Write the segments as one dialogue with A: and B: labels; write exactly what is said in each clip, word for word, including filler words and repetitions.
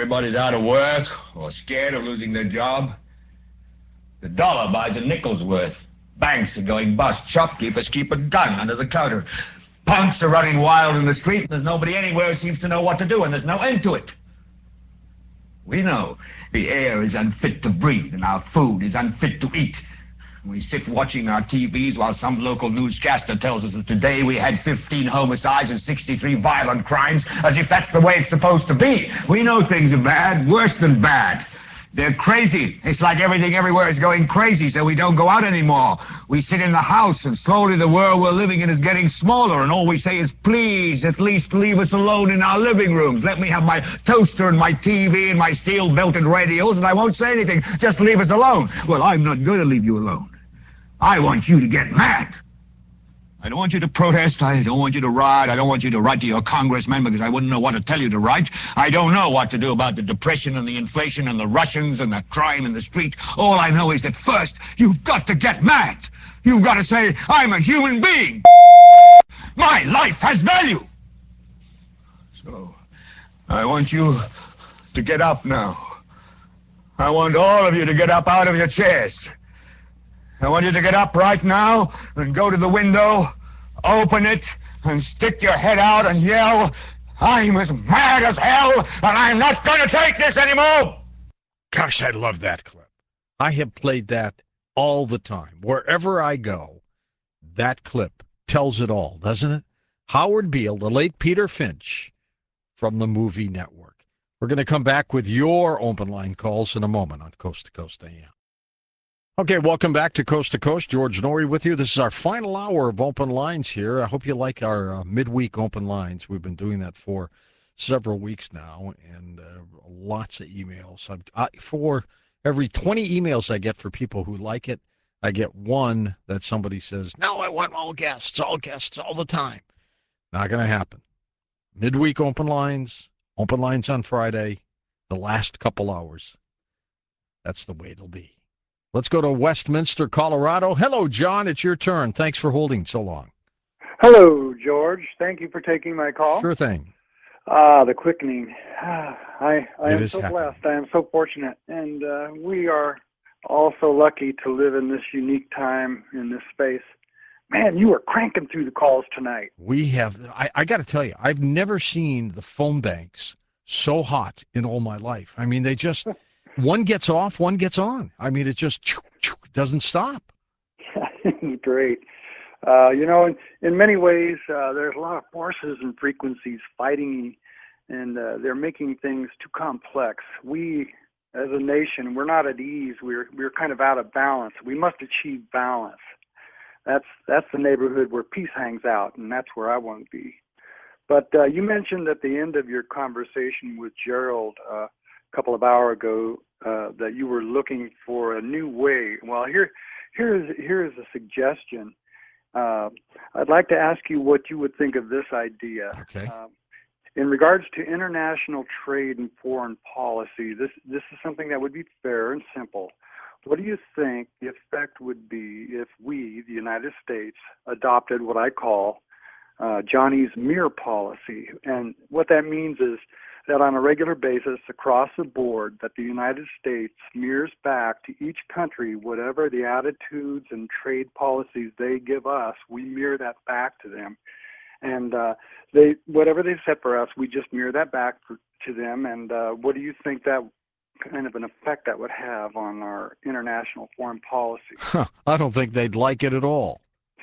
A: Everybody's out of work or scared of losing their job. The dollar buys a nickel's worth. Banks are going bust. Shopkeepers keep a gun under the counter. Punks are running wild in the street, and there's nobody anywhere who seems to know what to do, and there's no end to it. We know the air is unfit to breathe, and our food is unfit to eat. We sit watching our T Vs while some local newscaster tells us that today we had fifteen homicides and sixty-three violent crimes, as if that's the way it's supposed to be. We know things are bad, worse than bad. They're crazy. It's like everything everywhere is going crazy, so we don't go out anymore. We sit in the house, and slowly the world we're living in is getting smaller, and all we say is, please, at least leave us alone in our living rooms. Let me have my toaster and my T V and my steel-belted radios, and I won't say anything. Just leave us alone. Well, I'm not going to leave you alone. I want you to get mad. I don't want you to protest. I don't want you to riot. I don't want you to write to your congressman because I wouldn't know what to tell you to write. I don't know what to do about the depression and the inflation and the Russians and the crime in the street. All I know is that first, you've got to get mad. You've got to say, I'm a human being. My life has value. So, I want you to get up now. I want all of you to get up out of your chairs. I want you to get up right now and go to the window, open it, and stick your head out and yell, I'm as mad as hell, and I'm not going to take this anymore!
B: Gosh, I love that clip. I have played that all the time. Wherever I go, that clip tells it all, doesn't it? Howard Beale, the late Peter Finch from the Movie Network. We're going to come back with your open line calls in a moment on Coast to Coast A M. Okay, welcome back to Coast to Coast. George Noory with you. This is our final hour of open lines here. I hope you like our uh, midweek open lines. We've been doing that for several weeks now, and uh, lots of emails. I've, I, for every twenty emails I get for people who like it, I get one that somebody says, no, I want all guests, all guests, all the time. Not going to happen. Midweek open lines, open lines on Friday, the last couple hours. That's the way it'll be. Let's go to Westminster, Colorado. Hello, John. It's your turn. Thanks for holding so long.
C: Hello, George. Thank you for taking my call.
B: Sure thing.
C: Ah, the quickening. I I
B: It
C: am
B: is
C: so
B: happening.
C: blessed. I am so fortunate. And uh, we are all so lucky to live in this unique time, in this space. Man, you are cranking through the calls tonight.
B: We have, I, I got to tell you, I've never seen the phone banks so hot in all my life. I mean, they just... One gets off, one gets on. I mean, it just choo, choo, doesn't stop.
C: Great. Uh, you know, in, in many ways, uh, there's a lot of forces and frequencies fighting, and uh, they're making things too complex. We, as a nation, we're not at ease. We're we're kind of out of balance. We must achieve balance. That's that's the neighborhood where peace hangs out, and that's where I want to be. But uh, you mentioned at the end of your conversation with Gerald uh, a couple of hours ago uh, that you were looking for a new way. Well, here, here is here is a suggestion. Uh, I'd like to ask you what you would think of this idea.
B: Okay.
C: Uh, in regards to international trade and foreign policy, this this is something that would be fair and simple. What do you think the effect would be if we, the United States, adopted what I call uh, Johnny's mirror policy? And what that means is that on a regular basis across the board, that the United States mirrors back to each country whatever the attitudes and trade policies they give us, we mirror that back to them. And uh, they whatever they set for us, we just mirror that back for, to them. And uh, what do you think that kind of an effect that would have on our international foreign policy?
B: Huh, I don't think they'd like it at all.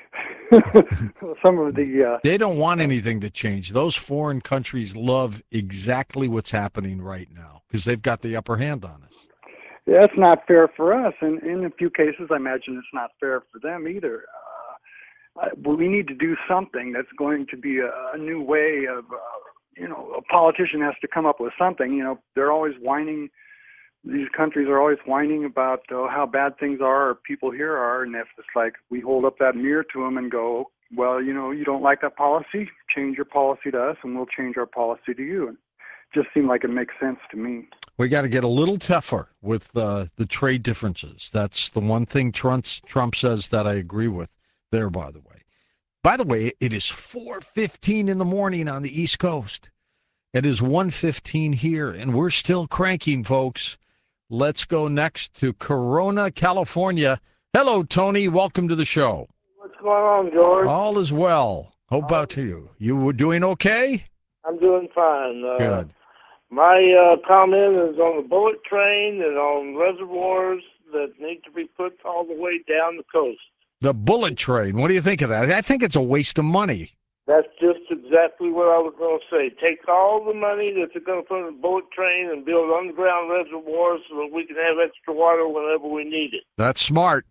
C: Some of the... Uh,
B: they don't want anything to change. Those foreign countries love exactly what's happening right now because they've got the upper hand on us.
C: Yeah, it's not fair for us. And in a few cases, I imagine it's not fair for them either. Uh, I, we need to do something that's going to be a, a new way of, uh, you know, a politician has to come up with something. You know, they're always whining. These countries are always whining about uh, how bad things are or people here are, and if it's like we hold up that mirror to them and go, well, you know, you don't like that policy, change your policy to us and we'll change our policy to you. And it just seemed like it makes sense to me.
B: We got to get a little tougher with uh, the trade differences. That's the one thing Trump, Trump says that I agree with there, by the way. By the way, it is four fifteen in the morning on the East Coast. It is one fifteen here, and we're still cranking, folks. Let's go next to Corona, California. Hello, Tony. Welcome to the show.
D: What's going on, George?
B: All is well. How about you? You were doing okay?
D: I'm doing fine. Uh,
B: Good.
D: My uh, comment is on the bullet train and on reservoirs that need to be put all the way down the coast.
B: The bullet train. What do you think of that? I think it's a waste of money.
D: That's just exactly what I was going to say. Take all the money that they're going to put in the bullet train and build underground reservoirs so that we can have extra water whenever we need it.
B: That's smart.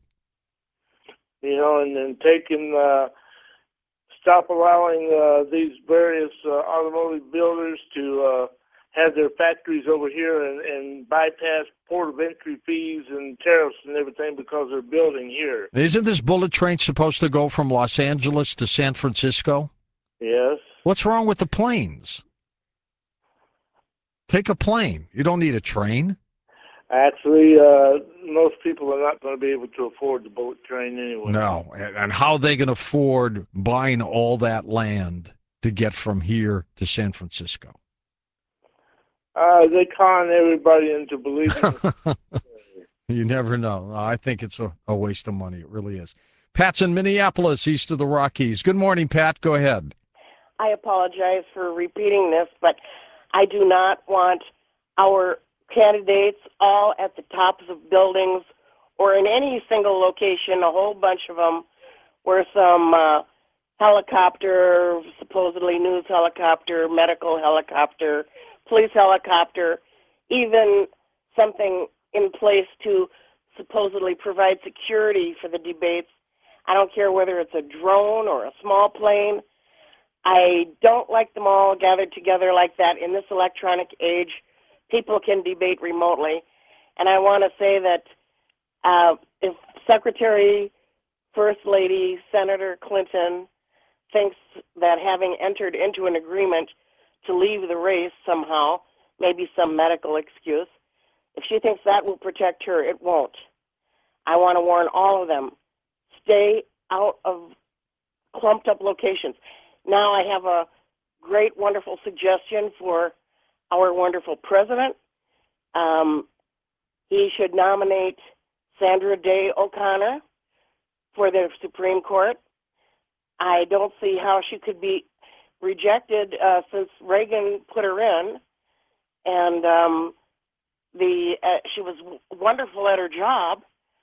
D: You know, and then take and uh, stop allowing uh, these various uh, automotive builders to uh, have their factories over here and, and bypass port of entry fees and tariffs and everything because they're building here.
B: Isn't this bullet train supposed to go from Los Angeles to San Francisco?
D: Yes.
B: What's wrong with the planes? Take a plane. You don't need a train.
D: Actually, uh, most people are not going to be able to afford the bullet train anyway.
B: No. And and how are they going to afford buying all that land to get from here to San Francisco?
D: Uh, they con everybody into believing it.
B: You never know. I think it's a, a waste of money. It really is. Pat's in Minneapolis, east of the Rockies. Good morning, Pat. Go ahead.
E: I apologize for repeating this, but I do not want our candidates all at the tops of buildings or in any single location, a whole bunch of them, where some uh, helicopter, supposedly news helicopter, medical helicopter, police helicopter, even something in place to supposedly provide security for the debates. I don't care whether it's a drone or a small plane. I don't like them all gathered together like that. In this electronic age, people can debate remotely. And I want to say that uh, if Secretary, First Lady, Senator Clinton thinks that having entered into an agreement to leave the race somehow, maybe some medical excuse, if she thinks that will protect her, it won't. I want to warn all of them, stay out of clumped up locations. Now I have a great, wonderful suggestion for our wonderful president. Um, he should nominate Sandra Day O'Connor for the Supreme Court. I don't see how she could be rejected uh, since Reagan put her in, and um, the uh, she was w- wonderful at her job,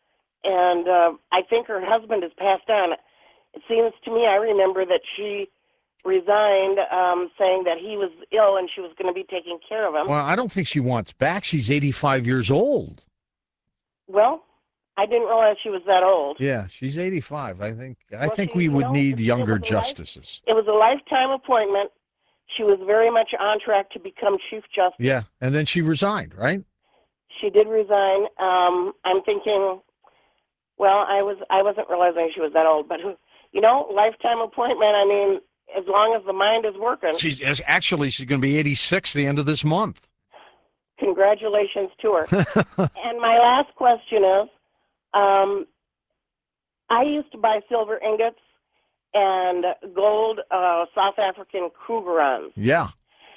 E: and uh, I think her husband has passed on. It seems to me, I remember that she resigned um, saying that he was ill and she was going to be taking care of him.
B: Well, I don't think she wants back. She's eighty-five years old.
E: Well, I didn't realize she was that old.
B: Yeah, she's eighty-five. I think I
E: Well,
B: think
E: she-
B: we
E: you
B: would
E: know,
B: need
E: it- it
B: younger
E: was a life-
B: justices.
E: It was a lifetime appointment. She was very much on track to become Chief Justice.
B: Yeah, and then she resigned, right?
E: She did resign. Um, I'm thinking, well, I was I wasn't realizing she was that old, but you know, lifetime appointment. I mean, as long as the mind is working.
B: She's actually she's going to be eighty-six the end of this month.
E: Congratulations to her. And my last question is, um, I used to buy silver ingots and gold uh, South African Krugerrands.
B: Yeah.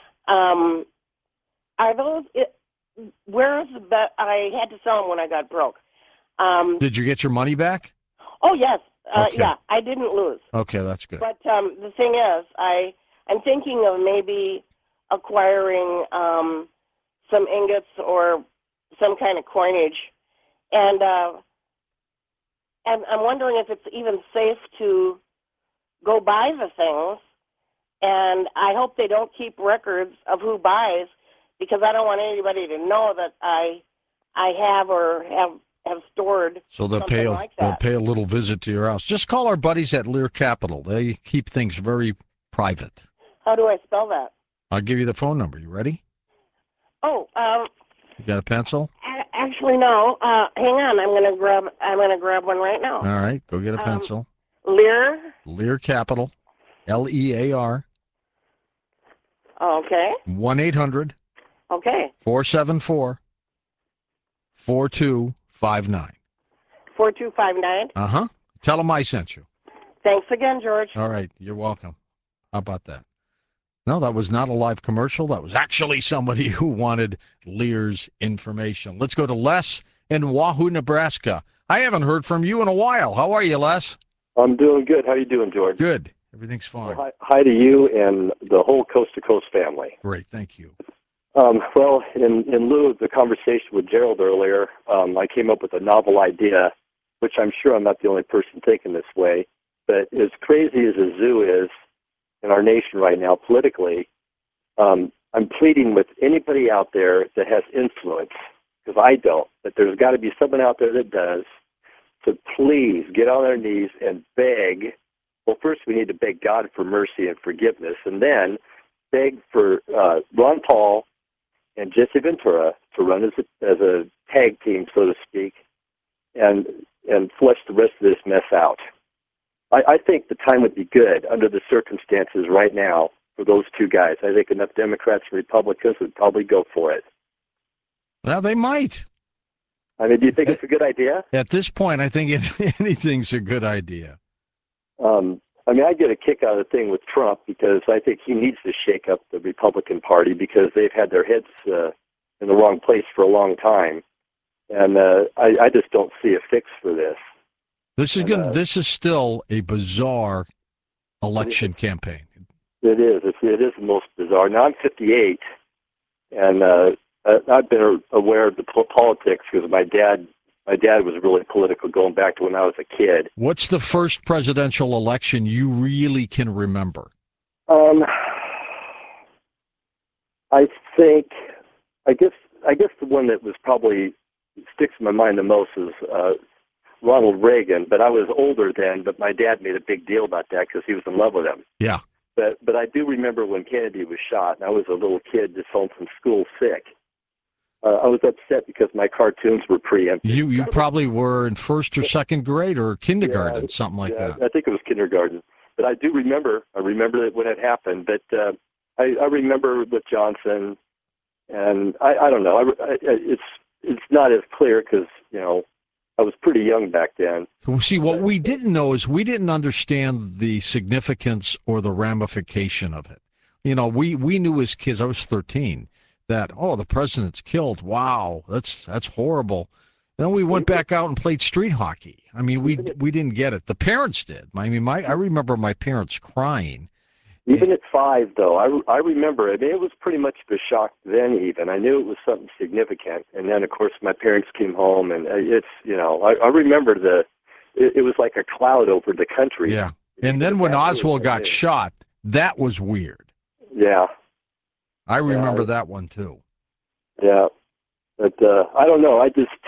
E: Um, are those? It, where is the bet? I had to sell them when I got broke. Um,
B: Did you get your money back?
E: oh yes, uh,
B: Okay.
E: yeah, I didn't lose.
B: Okay, that's good.
E: But um, the thing is, I I'm thinking of maybe acquiring um, some ingots or some kind of coinage, and uh, and I'm wondering if it's even safe to go buy the things. And I hope they don't keep records of who buys, because I don't want anybody to know that I I have or have have stored.
B: So they'll
E: something
B: pay a,
E: like
B: they'll
E: that.
B: pay a little visit to your house. Just call our buddies at Lear Capital. They keep things very private.
E: How do I spell that?
B: I'll give you the phone number. You ready?
E: Oh, um,
B: You got a pencil?
E: a- actually no. Uh, hang on, I'm gonna grab I'm gonna grab one right now.
B: All right, go get a
E: Um,
B: pencil.
E: Lear.
B: Lear Capital, L E A R,
E: Okay.
B: one eight hundred
E: Okay.
B: four seven four four two five nine.
E: Four two five nine.
B: Uh huh. Tell them I sent you.
E: Thanks again, George.
B: All right, you're welcome. How about that? No, that was not a live commercial. That was actually somebody who wanted Lear's information. Let's go to Les in Wahoo, Nebraska. I haven't heard from you in a while. How are you, Les?
F: I'm doing good. How you doing, George?
B: Good. Everything's fine.
F: Well, hi, hi to you and the whole Coast to Coast family.
B: Great. Thank you.
F: Um, well, in, in lieu of the conversation with Gerald earlier, um, I came up with a novel idea, which I'm sure I'm not the only person thinking this way. But as crazy as a zoo is in our nation right now politically, um, I'm pleading with anybody out there that has influence, because I don't, but there's got to be someone out there that does, to please get on their knees and beg. Well, first we need to beg God for mercy and forgiveness, and then beg for uh, Ron Paul and Jesse Ventura to run as a, as a tag team, so to speak, and and flesh the rest of this mess out. I, I think the time would be good under the circumstances right now for those two guys. I think enough Democrats and Republicans would probably go for it.
B: Well, they might.
F: I mean, do you think it's a good idea?
B: At this point, I think it, anything's a good idea.
F: Um, I mean, I get a kick out of the thing with Trump because I think he needs to shake up the Republican Party because they've had their heads uh, in the wrong place for a long time. And uh, I, I just don't see a fix for this.
B: This is
F: and,
B: going.
F: uh,
B: This is still a bizarre election campaign.
F: It is. It's, it is the most bizarre. Now, I'm fifty-eight, and uh, I've been aware of the politics because my dad, my dad was really political going back to when I was a kid.
B: What's the first presidential election you really can remember?
F: Um, I think, I guess, I guess the one that was probably sticks in my mind the most is uh, Ronald Reagan. But I was older then. But my dad made a big deal about that because he was in love with him.
B: Yeah.
F: But but I do remember when Kennedy was shot, and I was a little kid just home from school sick. Uh, I was upset because my cartoons were preempted.
B: You you probably were in first or second grade or kindergarten,
F: yeah,
B: something like
F: yeah,
B: that.
F: I think it was kindergarten. But I do remember. I remember it when it happened. But uh, I, I remember with Johnson, and I, I don't know. I, I, it's it's not as clear because you know I was pretty young back then.
B: Well, see, what we didn't know is we didn't understand the significance or the ramification of it. You know, we, we knew as kids, I was thirteen, that, oh, the president's killed. Wow, that's that's horrible. Then we went back out and played street hockey. I mean, we we didn't get it. The parents did. I mean, my I remember my parents crying.
F: Even at five, though, I, I remember it. I mean, it was pretty much of a shock then even. I knew it was something significant. And then, of course, my parents came home, and it's, you know, I, I remember the, it, it was like a cloud over the country.
B: Yeah. And then when Oswald got shot, that was weird.
F: Yeah.
B: I remember
F: yeah.
B: that one, too.
F: Yeah. But uh, I don't know. I just,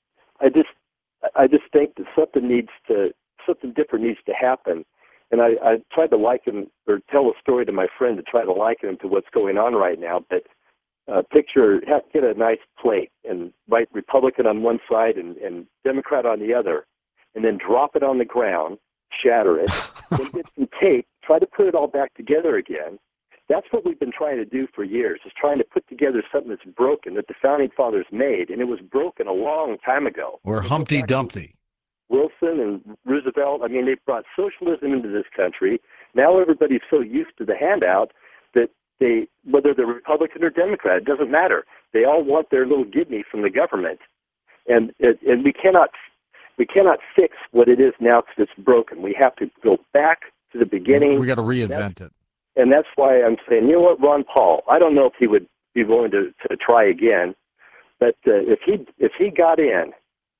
F: I just, I just think that something needs to, something different needs to happen. And I, I tried to liken or tell a story to my friend to try to liken him to what's going on right now. But uh, picture, have, get a nice plate and write Republican on one side and, and Democrat on the other, and then drop it on the ground, shatter it, then get some tape, try to put it all back together again. That's what we've been trying to do for years, is trying to put together something that's broken, that the Founding Fathers made, and it was broken a long time ago.
B: Or Humpty Dumpty.
F: Wilson and Roosevelt, I mean, they've brought socialism into this country. Now everybody's so used to the handout that they, whether they're Republican or Democrat, it doesn't matter. They all want their little give-me from the government. And it, and we cannot we cannot fix what it is now because it's broken. We have to go back to the beginning.
B: We got to reinvent
F: that's,
B: it.
F: And that's why I'm saying, you know what, Ron Paul, I don't know if he would be willing to, to try again, but uh, if he if he got in,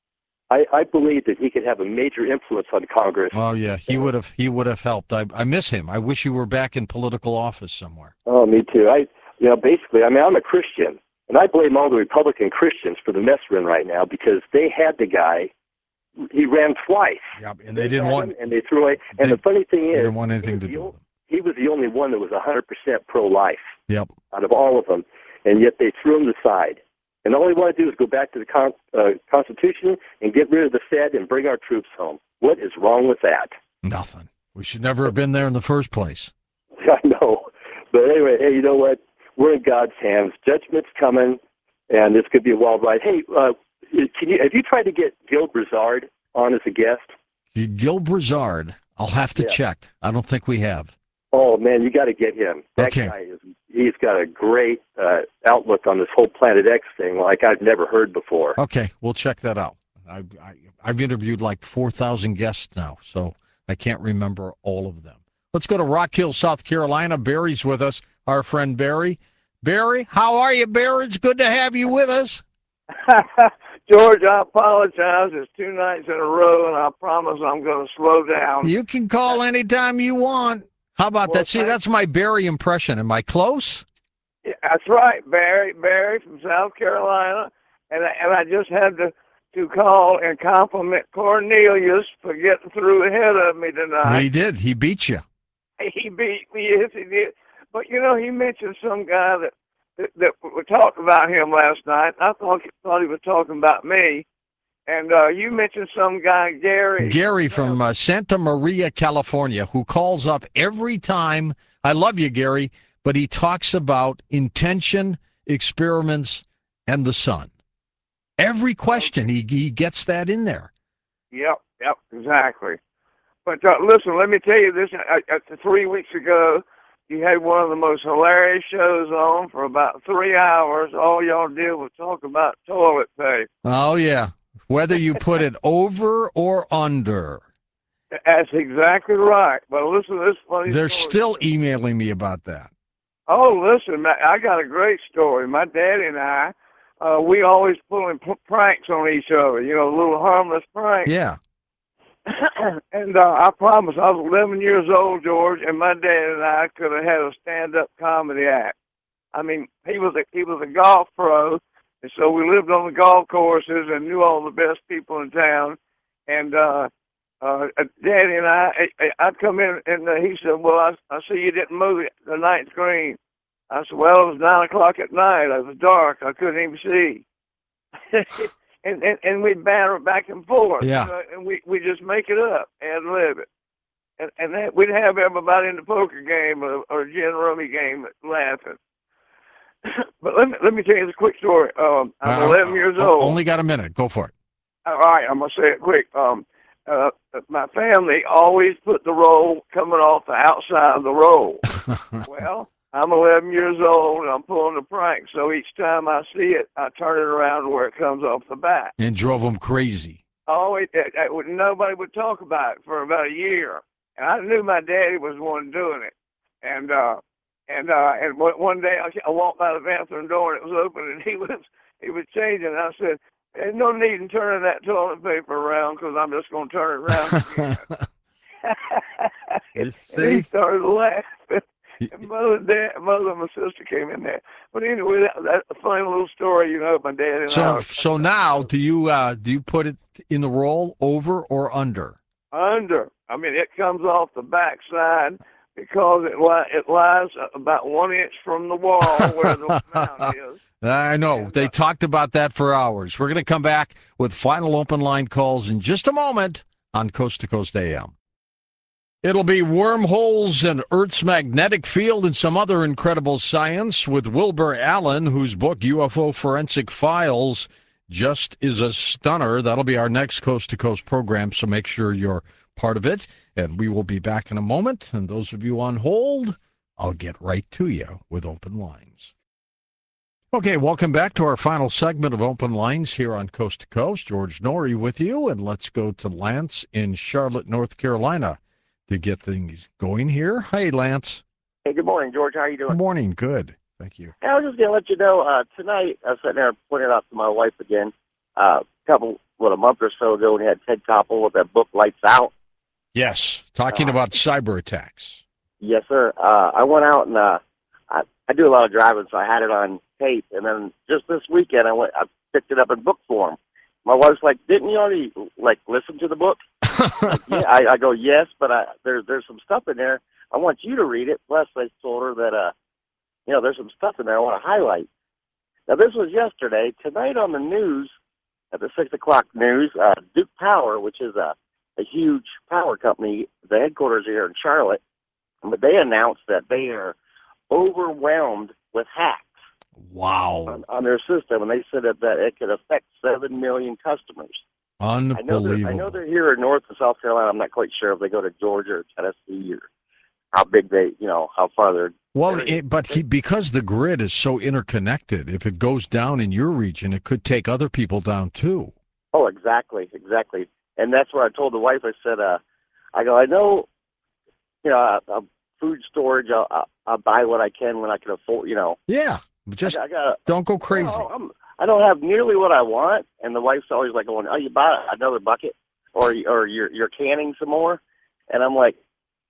F: I, I believe that he could have a major influence on Congress.
B: Oh yeah, he would have. He would have helped. I, I miss him. I wish he were back in political office somewhere.
F: Oh, me too. I, you know, basically, I mean, I'm a Christian, and I blame all the Republican Christians for the mess we're in right now because they had the guy. He ran twice.
B: Yeah, and they, they didn't want.
F: Him, and they threw away. And
B: they,
F: the funny thing is,
B: they didn't want anything to do with him.
F: He was the only one that was one hundred percent pro-life.
B: Yep.
F: Out of all of them, and yet they threw him aside. And all they want to do is go back to the con- uh, Constitution and get rid of the Fed and bring our troops home. What is wrong with that?
B: Nothing. We should never have been there in the first place.
F: I know. But anyway, hey, you know what? We're in God's hands. Judgment's coming, and this could be a wild ride. Hey, uh, can you have you tried to get Gil Brizard on as a guest?
B: Gil Brizard, I'll have to
F: yeah.
B: check. I don't think we have.
F: Oh, man, you got to get him. That
B: Okay.
F: guy is, he's got a great uh, outlook on this whole Planet X thing like I've never heard before.
B: Okay, we'll check that out. I, I, I've interviewed like four thousand guests now, so I can't remember all of them. Let's go to Rock Hill, South Carolina. Barry's with us, our friend Barry. Barry, how are you, Barry? It's good to have you with us.
D: George, I apologize. It's two nights in a row, and I promise I'm going to slow down.
B: You can call anytime you want. How about
D: Well,
B: that? See,
D: thank-
B: that's my Barry impression. Am I close?
D: Yeah, that's right, Barry. Barry from South Carolina, and I, and I just had to to call and compliment Cornelius for getting through ahead of me tonight.
B: He did. He beat you.
D: He beat me, yes, he did. But you know, he mentioned some guy that that, that we talked about him last night. I thought thought he was talking about me, and uh, you mentioned some guy, Gary.
B: Gary from uh, Santa Maria, California, who calls up every time. I love you, Gary, but he talks about intention, experiments, and the sun. Every question, he, he gets that in there.
D: Yep, yep, exactly. But uh, listen, let me tell you this. Uh, uh, three weeks ago, you had one of the most hilarious shows on for about three hours. All y'all did was talk about toilet paper.
B: Oh, yeah. Whether you put it over or under.
D: That's exactly right. But listen to this funny
B: They're
D: story.
B: still emailing me about that.
D: Oh, listen, man, I got a great story. My daddy and I, uh, we always pulling p- pranks on each other, you know, little harmless pranks.
B: Yeah.
D: And uh, I promise, I was eleven years old, George, and my dad and I could have had a stand-up comedy act. I mean, he was a he was a golf pro, and so we lived on the golf courses and knew all the best people in town. And uh, uh, Daddy and I, I I'd come in, and uh, he said, "Well, I, I see you didn't move it, the ninth green." I said, "Well, it was nine o'clock at night. It was dark. I couldn't even see." And, and and we'd banter back and forth,
B: Yeah.
D: you know, and we we just make it up and live it, and and that, we'd have everybody in the poker game or, or gin rummy game laughing. But let me let me tell you this quick story. Um, I'm
B: Uh,
D: eleven years
B: uh,
D: old.
B: Only got a minute. Go for it.
D: All right, I'm gonna say it quick. Um, uh, my family always put the roll coming off the outside of the roll. Well, I'm eleven years old, and I'm pulling the prank, so each time I see it, I turn it around to where it comes off the back.
B: And drove them crazy.
D: Oh, it, it, it, would- nobody would talk about it for about a year, and I knew my daddy was the one doing it. And uh, and uh, and one one day I, I walked by the bathroom door, and it was open, and he was he was changing. And I said, "There's no need in turning that toilet paper around, because I'm just going to turn it around again."
B: You
D: And
B: see?
D: he started laughing. And mother, and dad, mother, and my sister came in there. But anyway, that, that's a funny little story, you know. My dad and I.
B: So
D: were-
B: so now, do you uh, do you put it in the roll over or under?
D: Under. I mean, it comes off the back side because it li- it lies about one inch from the wall where the mount is.
B: I know.
D: And,
B: They
D: uh,
B: talked about that for hours. We're going to come back with final open line calls in just a moment on Coast to Coast A M. It'll be wormholes and Earth's magnetic field and some other incredible science with Wilbur Allen, whose book, U F O Forensic Files, just is a stunner. That'll be our next Coast to Coast program, so make sure you're part of it. And we will be back in a moment. And those of you on hold, I'll get right to you with open lines. Okay, welcome back to our final segment of Open Lines here on Coast to Coast. George Norrie with you, and let's go to Lance in Charlotte, North Carolina to get things going here. Hey, Lance.
G: Hey, good morning, George. How are you doing?
B: Good morning. Good. Thank you.
G: Hey, I was just going to let you know, uh, tonight, I was sitting there pointing out to my wife again, uh, a couple, what, a month or so ago, we had Ted Koppel with that book, Lights Out.
B: Yes, talking
G: Uh,
B: about cyber attacks.
G: Yes, sir. Uh, I went out and uh, I, I do a lot of driving, so I had it on tape. And then just this weekend, I went, I picked it up in book form. My wife's like, "Didn't you already like listen to the book?" Yeah, I, I go, "Yes, but I, there's there's some stuff in there. I want you to read it." Plus, I told her that uh, you know, there's some stuff in there I want to highlight. Now, this was yesterday. Tonight on the news, at the six o'clock news, uh, Duke Power, which is a a huge power company, the headquarters are here in Charlotte, but they announced that they are overwhelmed with hacks
B: Wow.
G: on, on their system, and they said that, that it could affect seven million customers. I know, they're,
B: Unbelievable.
G: I know they're here in North and South Carolina. I'm not quite sure if they go to Georgia or Tennessee or how big they, you know, how far they're.
B: Well, it, but he, because the grid is so interconnected, if it goes down in your region, it could take other people down too.
G: Oh, exactly, exactly. And that's where I told the wife, I said, uh, I go, I know, you know, uh, uh, food storage, I'll, I'll, I'll buy what I can when I can afford, you know.
B: Yeah, just
G: I, I gotta,
B: don't go crazy.
G: You know, I'm, I don't have nearly what I want, and the wife's always like going, oh, you buy another bucket, or or you're you're canning some more, and I'm like,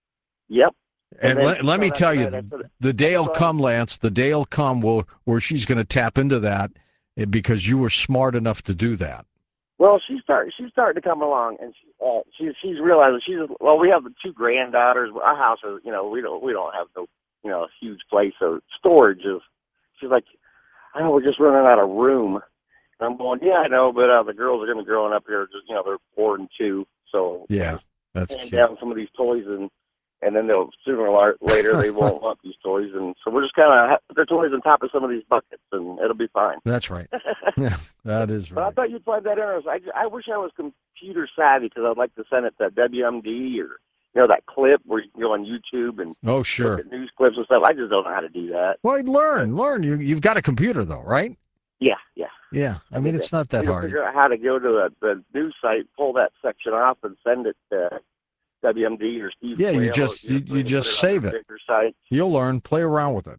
G: yep.
B: And,
G: and
B: let, let me tell you,
G: said,
B: the day will come, Lance, the day will come where, where she's going to tap into that because you were smart enough to do that.
G: Well, she's start she's starting to come along, and she, uh, she's she's realizing she's well. We have two granddaughters. Our house is, you know, we don't we don't have no, you know, huge place, so storage is. She's like, I know we're just running out of room. And I'm going, yeah, I know, but uh, the girls are going to be growing up here. Just, you know, they're four and two, so
B: yeah, that's
G: hand
B: cute.
G: down some of these toys, and and then they'll sooner or later they won't want these toys, and so we're just kind of put their toys on top of some of these buckets, and it'll be fine.
B: That's right. Yeah, that is right.
G: But I thought you'd find that interesting. I, I wish I was computer savvy because I'd like to send it to W M D or, you know, that clip where you can go on YouTube and
B: oh, sure,
G: look at news clips and stuff. I just don't know how to do that.
B: Well, learn, learn. You, you've got a computer, though, right?
G: Yeah, yeah.
B: Yeah, I, I mean, it's not that hard.
G: Figure out how to go to a, the news site, pull that section off, and send it to W M D or Steve.
B: Yeah,
G: Quayle,
B: you just you, you just save it.
G: Site.
B: You'll learn. Play around with it.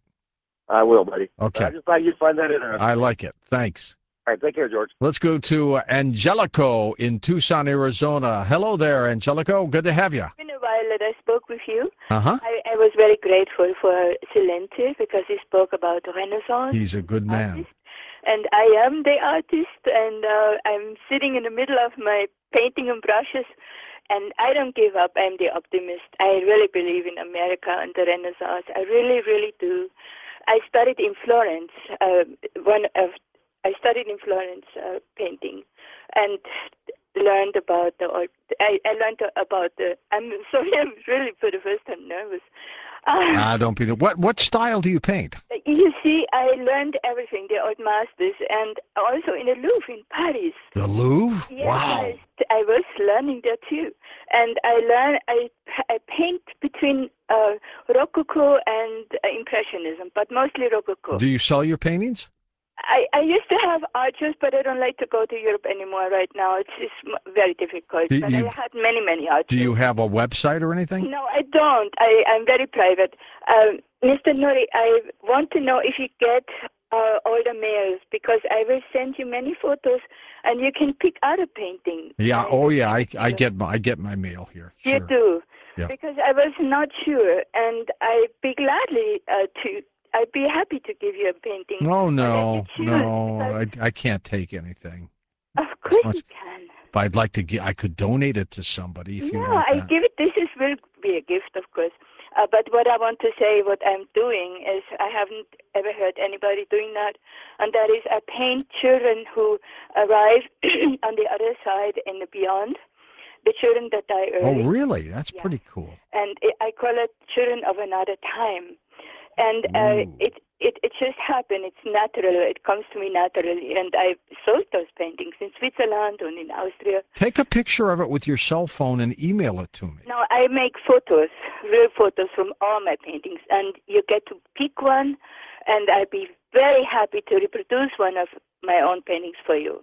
G: I will, buddy.
B: Okay.
G: I just thought you'd find that interesting.
B: I like it. Thanks.
G: All right, take care, George.
B: Let's go to Angelico in Tucson, Arizona. Hello there, Angelico. Good to have you.
H: It's been a while that I spoke with you.
B: Uh-huh.
H: I, I was very grateful for Silente because he spoke about Renaissance.
B: He's a good man.
H: Artist. And I am the artist, and uh, I'm sitting in the middle of my painting and brushes, and I don't give up. I'm the optimist. I really believe in America and the Renaissance. I really, really do. I studied in Florence. Uh, one of I studied in Florence uh, painting, and learned about the. I, I learned about the. I'm sorry. I'm really for the first time nervous. Uh,
B: ah, don't be. What what style do you paint?
H: You see, I learned everything, the old masters, and also in the Louvre in Paris.
B: The Louvre?
H: Yes,
B: Wow.
H: I, I was learning there too, and I learn. I I paint between uh, Rococo and uh, Impressionism, but mostly Rococo.
B: Do you sell your paintings?
H: I, I used to have archers, but I don't like to go to Europe anymore right now. It's, it's very difficult.
B: Do
H: but
B: you-
H: I had many, many archers.
B: Do you have a website or anything?
H: No, I don't. I, I'm very private. Um, Mister Nori, I want to know if you get uh, all the mails, because I will send you many photos, and you can pick other paintings.
B: Yeah.
H: I-
B: Oh, yeah. I I get my I get my mail here.
H: You
B: Sure.
H: do.
B: Yeah.
H: Because I was not sure, and I'd be gladly uh, to. I'd be happy to give you a painting.
B: No, no,
H: Let you choose,
B: no. I
H: because-
B: I can't take anything.
H: Of course
B: much-
H: you can.
B: But I'd like to get. I could donate it to somebody if you
H: No,
B: want
H: I
B: that.
H: give it. This is will be a gift, of course. Uh, but what I want to say, what I'm doing is, I haven't ever heard anybody doing that, and that is I paint children who arrive on the other side in the beyond, the children that die
B: Oh,
H: early,
B: really? That's
H: Yeah.
B: pretty cool.
H: and it, I call it children of another time, and uh,
B: Ooh.
H: it it it just happened. It's natural. It comes to me naturally, and I sold those paintings in Switzerland and in Austria.
B: Take a picture of it with your cell phone and email it to me.
H: Now, I make photos, real photos from all my paintings, and you get to pick one, and I'd be very happy to reproduce one of my own paintings for you.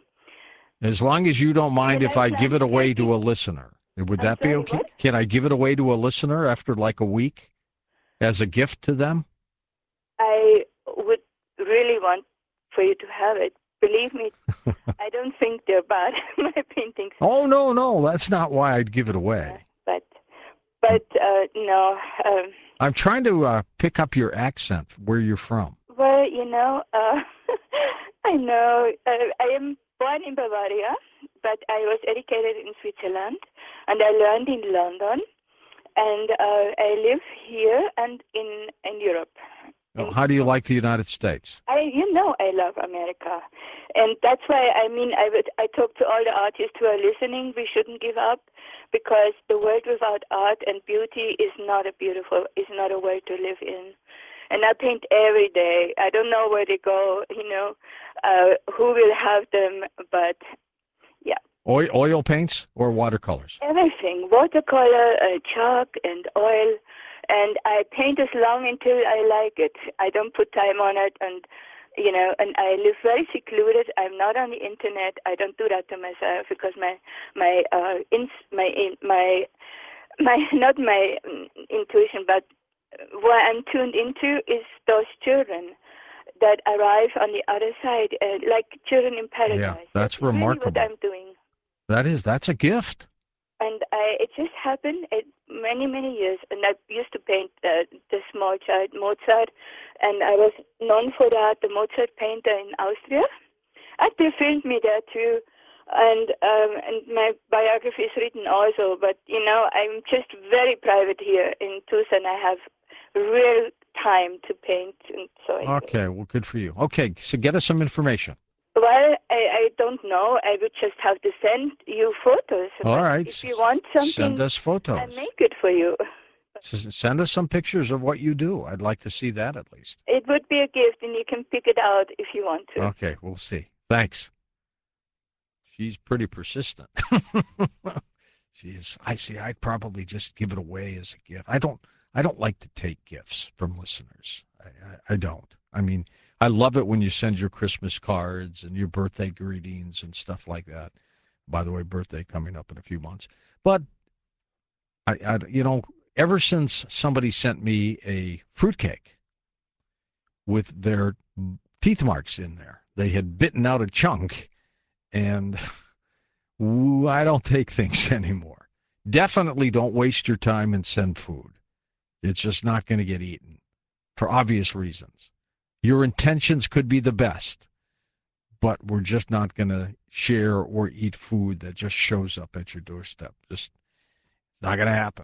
B: As long as you don't mind
H: Yeah,
B: if I
H: that's
B: give it
H: not
B: away to
H: happy.
B: a listener. Would
H: I'm
B: that be
H: sorry,
B: okay?
H: what?
B: Can I give it away to a listener after like a week as a gift to them?
H: I would really want for you to have it. Believe me, I don't think they're bad, my paintings.
B: Oh, no, no. That's not why I'd give it away.
H: But, but uh, no. Um,
B: I'm trying to uh, pick up your accent, where you're from.
H: well, you know, uh, I know. Uh, I am born in Bavaria, but I was educated in Switzerland, and I learned in London, and uh, I live here and in in Europe.
B: Oh, how do you like the United States?
H: I, you know, I love America, and that's why I mean, I would, I talk to all the artists who are listening. We shouldn't give up, because the world without art and beauty is not a beautiful, is not a world to live in. And I paint every day. I don't know where they go, you know, uh, who will have them, but yeah,
B: Oil, oil paints or watercolors?
H: everything: watercolor, uh, chalk, and oil. and I paint as long until I like it. I don't put time on it, and you know, and I live very secluded. I'm not on the internet. I don't do that to myself because my my uh ins my in my my not my um, intuition, but what I'm tuned into is those children that arrive on the other side, uh, like children in paradise.
B: Yeah, that's,
H: that's
B: remarkable.
H: Really what I'm doing.
B: That is, that's a gift.
H: And I, it just happened it, many, many years. And I used to paint uh, the small child Mozart, and I was known for that, the Mozart painter in Austria. And they filmed me there too. And um, and my biography is written also. But, you know, I'm just very private here in Tucson. I have real time to paint. And so anyway.
B: Okay, well, good for you. Okay, so get us some information.
H: Well, I, I don't know. I would just have to send you photos.
B: All
H: But
B: right.
H: if you want something,
B: send us photos.
H: I make it for you.
B: S- Send us some pictures of what you do. I'd like to see that at least.
H: It would be a gift, and you can pick it out if you want to.
B: Okay, we'll see. Thanks. She's pretty persistent. She is. I see. I'd probably just give it away as a gift. I don't. I don't like to take gifts from listeners. I, I, I don't. I mean, I love it when you send your Christmas cards and your birthday greetings and stuff like that. By the way, birthday coming up in a few months. But I, I you know, ever since somebody sent me a fruitcake with their teeth marks in there, they had bitten out a chunk, and ooh, I don't take things anymore. Definitely don't waste your time and send food. It's just not going to get eaten for obvious reasons. Your intentions could be the best, but we're just not going to share or eat food that just shows up at your doorstep. Just not going to happen.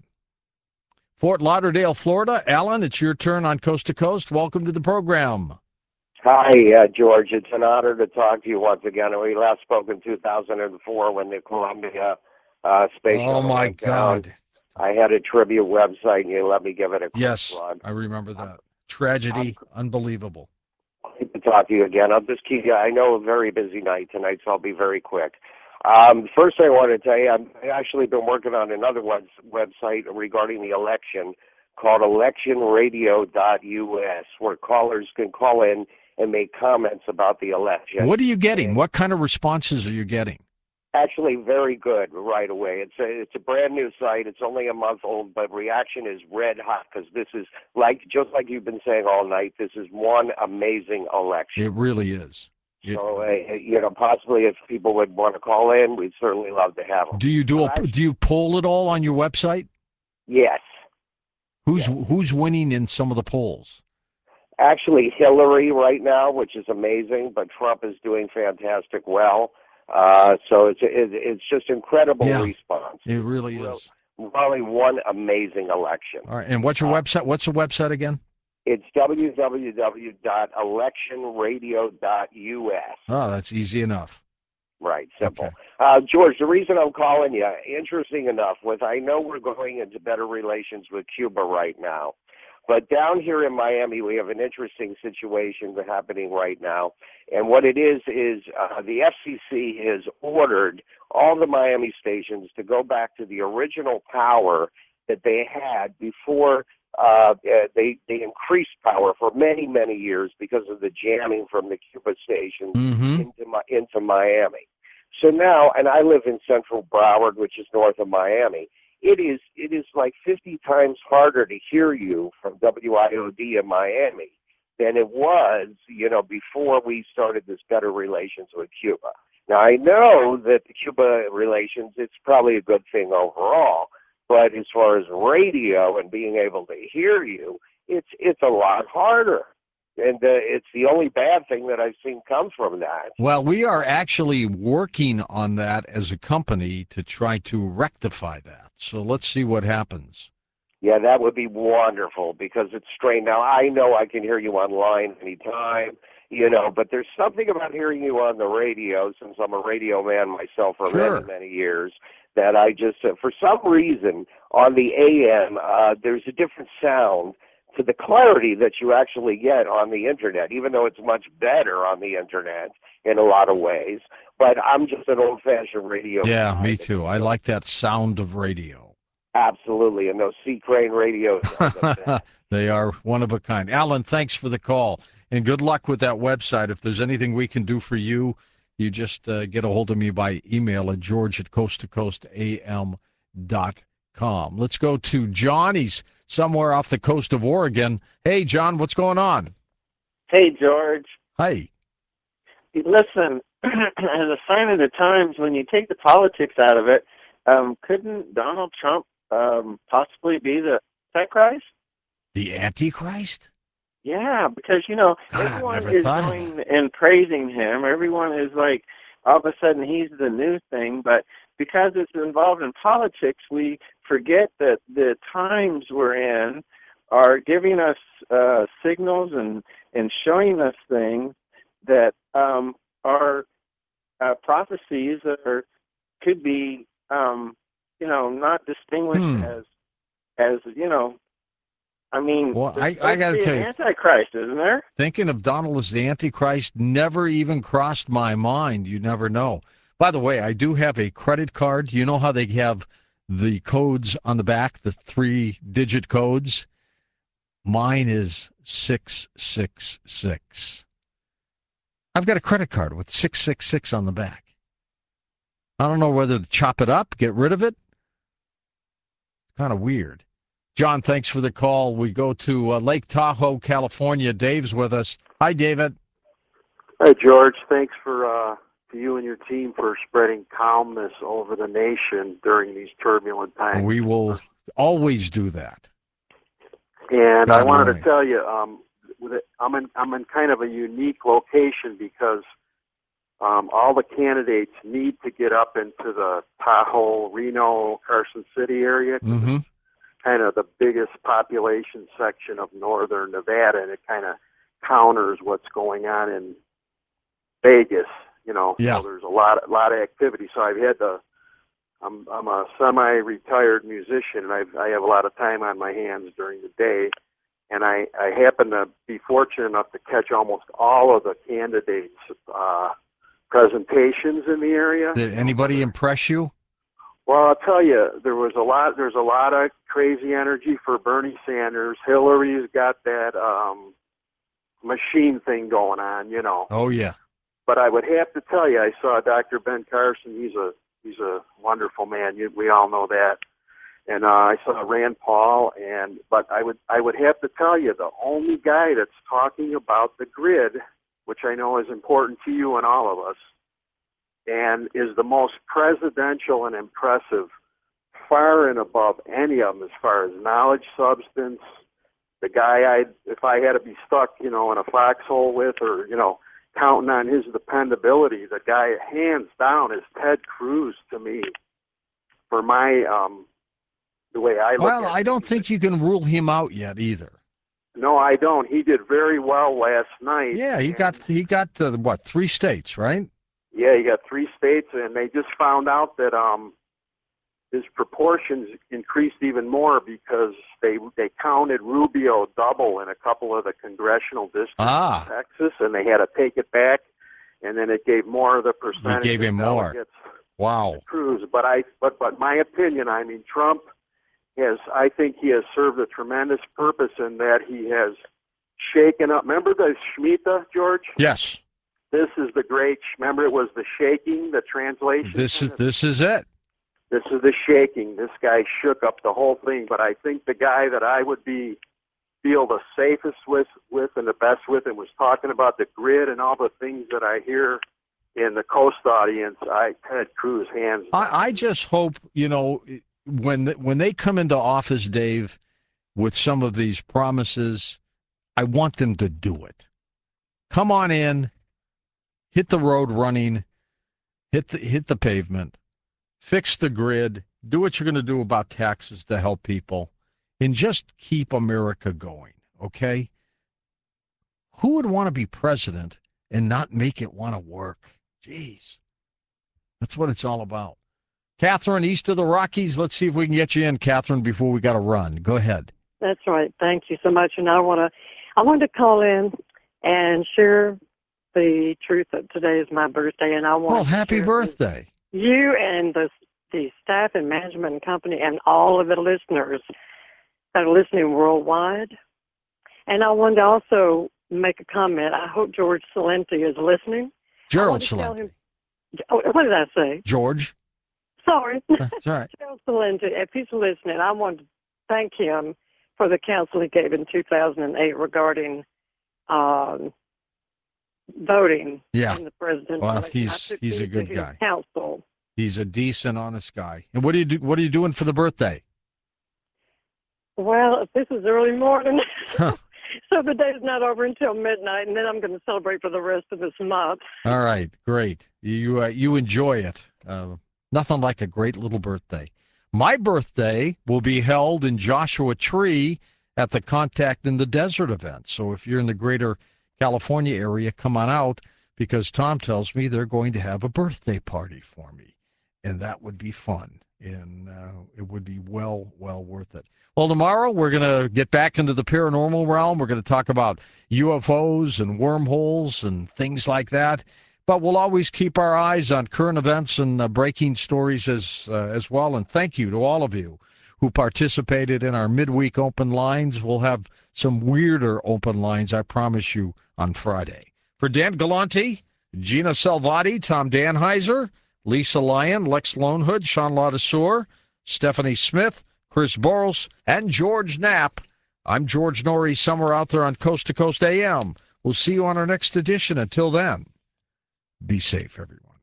B: Fort Lauderdale, Florida. Alan, it's your turn on Coast to Coast. Welcome to the program.
G: Hi, uh, George. It's an honor to talk to you once again. We last spoke in two thousand four when the Columbia uh, space
B: Oh,
G: shuttle
B: my
G: went down.
B: God.
G: I had a trivia website, and you let me give it a quick
B: Yes,
G: plug.
B: I remember that. Tragedy, unbelievable.
G: Good to talk to you again. I'll just keep you. I know a very busy night tonight, so I'll be very quick. Um, first thing I want to tell you, I've actually been working on another web- website regarding the election called election radio dot U S, where callers can call in and make comments about the election.
B: What are you getting? What kind of responses are you getting?
G: Actually, very good right away. It's a it's a brand new site. It's only a month old, but reaction is red hot because this is like just like you've been saying all night. This is one amazing election.
B: It really is. It,
G: so uh, you know, possibly if people would want to call in, we'd certainly love to have them.
B: do you do a
G: Actually,
B: do you poll it all on your website?
G: Yes.
B: Who's
G: Yes.
B: who's winning in some of the polls?
G: Actually, Hillary right now, which is amazing, but Trump is doing fantastic well. Uh, so it's it, it's just incredible
B: Yeah.
G: response.
B: It really
G: Real-
B: is.
G: Really one amazing election.
B: All right. And what's your
G: Uh,
B: website? What's the website again?
G: It's w w w dot election radio dot U S.
B: Oh, that's easy enough.
G: Right, simple.
B: Okay.
G: Uh, George, the reason I'm calling you, interesting enough, with I know we're going into better relations with Cuba right now, but down here in Miami, we have an interesting situation happening right now. And what it is, is uh, the F C C has ordered all the Miami stations to go back to the original power that they had before uh, they, they increased power for many, many years because of the jamming from the Cuba stations
B: Mm-hmm.
G: into, Mi- into Miami. So now, and I live in central Broward, which is north of Miami. It is it is like fifty times harder to hear you from W I O D in Miami than it was, you know, before we started this better relations with Cuba. Now, I know that the Cuba relations, it's probably a good thing overall, but as far as radio and being able to hear you, it's it's a lot harder. And uh, it's the only bad thing that I've seen come from that.
B: Well, we are actually working on that as a company to try to rectify that. So let's see what happens.
G: Yeah, that would be wonderful because it's strange. Now, I know I can hear you online anytime, you know, but there's something about hearing you on the radio, since I'm a radio man myself for
B: Sure.
G: many, many years, that I just, uh, for some reason, on the A M, uh, there's a different sound to the clarity that you actually get on the Internet, even though it's much better on the Internet in a lot of ways. But I'm just an old-fashioned radio
B: Yeah,
G: guy.
B: me too. I like that sound of radio.
G: Absolutely, and those C Crane radios are the best.
B: They are one of a kind. Alan, thanks for the call, and good luck with that website. If there's anything we can do for you, you just uh, get a hold of me by email at george at coast to coast a m dot com. Let's go to John. He's somewhere off the coast of Oregon. Hey, John, what's going on?
I: Hey, George.
B: Hi.
I: Listen, as a sign of the times, when you take the politics out of it, um, couldn't Donald Trump um, possibly be the Antichrist?
B: The Antichrist?
I: Yeah, because, you know,
B: God,
I: everyone is going and praising him. Everyone is like, all of a sudden, he's the new thing. But because it's involved in politics, we forget that the times we're in are giving us uh, signals and, and showing us things that um, are uh, prophecies that are, could be, um, you know, not distinguished
B: Hmm.
I: as, as you know, I mean,
B: Well,
I: there's
B: I, I got to
I: supposed be
B: tell
I: an
B: you,
I: Antichrist, isn't there?
B: thinking of Donald as the Antichrist never even crossed my mind. You never know. By the way, I do have a credit card. You know how they have the codes on the back, the three-digit codes? Mine is six six six. I've got a credit card with six six six on the back. I don't know whether to chop it up, get rid of it. Kind of weird. John, thanks for the call. We go to uh, Lake Tahoe, California. Dave's with us. Hi, David.
J: Hi, George. Thanks for uh, to you and your team for spreading calmness over the nation during these turbulent times.
B: We will always do that.
J: And
B: God
J: I wanted
B: willing.
J: to tell you, um, with it, I'm in I'm in kind of a unique location because um, all the candidates need to get up into the Tahoe, Reno, Carson City area.
B: Mm-hmm.
J: Kind of the biggest population section of northern Nevada, and it kind of counters what's going on in Vegas. You know,
B: Yeah.
J: so there's a lot, a lot of activity. So I've had to. I'm I'm a semi-retired musician, and I've, I have a lot of time on my hands during the day, and I I happen to be fortunate enough to catch almost all of the candidates' uh, presentations in the area.
B: Did anybody impress you?
J: Well, I'll tell you, there was a lot. There's a lot of crazy energy for Bernie Sanders. Hillary's got that um, machine thing going on, you know.
B: Oh, yeah.
J: But I would have to tell you, I saw Doctor Ben Carson. He's a he's a wonderful man. You, we all know that. And uh, I saw Rand Paul. And but I would I would have to tell you, the only guy that's talking about the grid, which I know is important to you and all of us, and is the most presidential and impressive, far and above any of them as far as knowledge, substance. The guy I, if I had to be stuck, you know, in a foxhole with, or you know, counting on his dependability, the guy hands down is Ted Cruz to me. For my, um, the way I look
B: Well,
J: at
B: I don't think you can rule him out yet either.
J: No, I don't. He did very well last night.
B: Yeah, he got he got uh, what three states, right?
J: Yeah, you got three states, and they just found out that um, his proportions increased even more because they they counted Rubio double in a couple of the congressional districts
B: Ah.
J: in Texas, and they had to take it back, and then it gave more of the percentage.
B: gave him
J: of
B: more.
J: delegates
B: Wow.
J: to Cruz. But I, but but my opinion, I mean, Trump has. I think he has served a tremendous purpose in that he has shaken up. Remember the Shemitah, George?
B: Yes.
J: This is the great. Remember, it was the shaking, the translation.
B: This is this is it.
J: This is the shaking. This guy shook up the whole thing. But I think the guy that I would be feel the safest with, with and the best with, and was talking about the grid and all the things that I hear in the Coast audience. I Ted Cruz, hands down.
B: I, I just hope, you know, when when they come into office, Dave, with some of these promises, I want them to do it. Come on in, hit the road running, hit the hit the pavement, fix the grid, do what you're going to do about taxes to help people, and just keep America going, okay? Who would want to be president and not make it want to work? Jeez. That's what it's all about. Catherine, east of the Rockies, let's see if we can get you in, Catherine, before we got to run. Go ahead.
K: That's right. Thank you so much. And I want to, I wanted to call in and share the truth that today is my birthday, and I want.
B: Well,
K: to
B: happy
K: share
B: birthday.
K: with you and the the staff and management and company and all of the listeners that are listening worldwide. And I wanted to also make a comment. I hope George Celente is listening.
B: Gerald Celente.
K: Him, oh, what did I say?
B: George.
K: Sorry.
B: That's all right.
K: Gerald Celente, if he's listening, I want to thank him for the counsel he gave in two thousand eight regarding um, voting
B: yeah.
K: in the presidential
B: Well,
K: election.
B: he's he's a good guy.
K: Counsel.
B: He's a decent, honest guy. And what do you do? What are you doing for the birthday?
K: Well, this is early morning, so the day's not over until midnight, and then I'm going to celebrate for the rest of this month.
B: All right, great. You uh, you enjoy it. Uh, nothing like a great little birthday. My birthday will be held in Joshua Tree at the Contact in the Desert event. So if you're in the greater California area, come on out, because Tom tells me they're going to have a birthday party for me, and that would be fun, and uh, it would be well, well worth it. Well, tomorrow we're going to get back into the paranormal realm. We're going to talk about U F Os and wormholes and things like that. But we'll always keep our eyes on current events and uh, breaking stories as uh, as well. And thank you to all of you who participated in our midweek open lines. We'll have some weirder open lines, I promise you, on Friday. For Dan Galante, Gina Salvati, Tom Danheiser, Lisa Lyon, Lex Lonehood, Sean Ladesseur, Stephanie Smith, Chris Boros, and George Knapp, I'm George Norrie, somewhere out there on Coast to Coast A M. We'll see you on our next edition. Until then, be safe, everyone.